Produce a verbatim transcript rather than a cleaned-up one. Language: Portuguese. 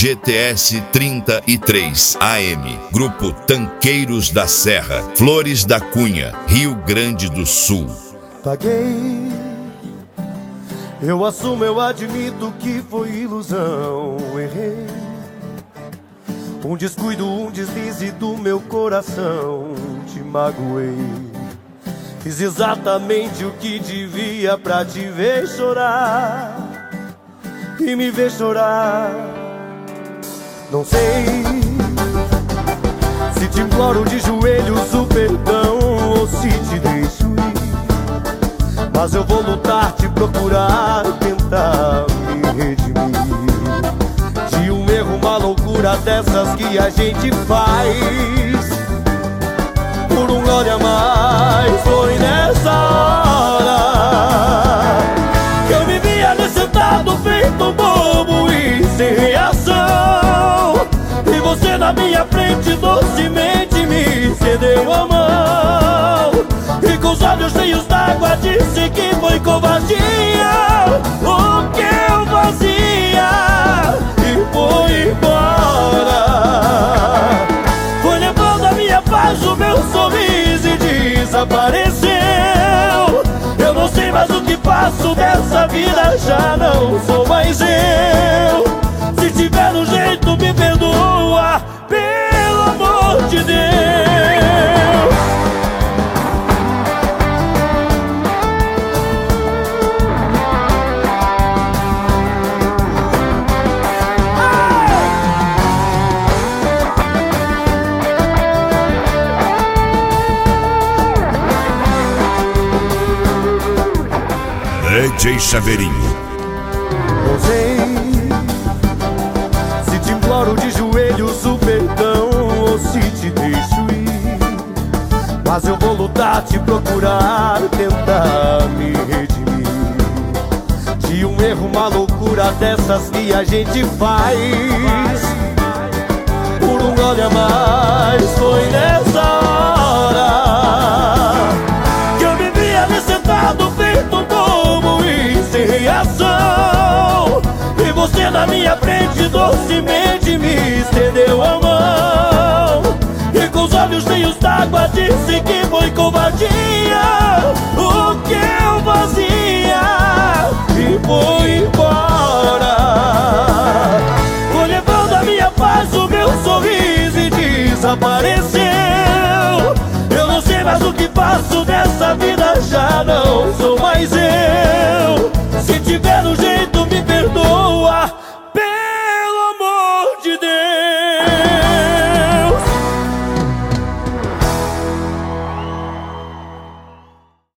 G T S trinta e três A M, Grupo Tanqueiros da Serra, Flores da Cunha, Rio Grande do Sul. Paguei, eu assumo, eu admito que foi ilusão, errei. Um descuido, um deslize do meu coração, te magoei. Fiz exatamente o que devia pra te ver chorar e me ver chorar. Não sei se te imploro de joelhos o perdão ou se te deixo ir, mas eu vou lutar, te procurar, tentar me redimir de um erro, uma loucura dessas que a gente faz por um gole a mais. Foi nessa hora que eu me vi ali sentado feito um bobo e sem reação, e você na minha frente docemente me cedeu a mão, e com os olhos cheios d'água disse que foi covardia o que eu fazia, e foi embora. Foi levando a minha paz, o meu sorriso e desapareceu. Eu não sei mais o que faço dessa vida, já não sou mais eu. Se tiver um jeito me perdoa, pelo amor de Deus. D J Chaveirinho. Não sei se te imploro de joelhos o perdão ou se te deixo ir, mas eu vou lutar, te procurar, tentar me redimir de um erro, uma loucura dessas que a gente faz por um gole a mais. Foi nessa hora que eu me vi ali sentado feito um bobo e sem reação, e você na minha frente docemente me estendeu a mão, e com os olhos cheios d'água disse que foi covardia o que eu fazia, e foi embora. Foi levando a minha paz, o meu sorriso e desapareceu. Eu não sei mais o que faço dessa vida, já não sou mais eu.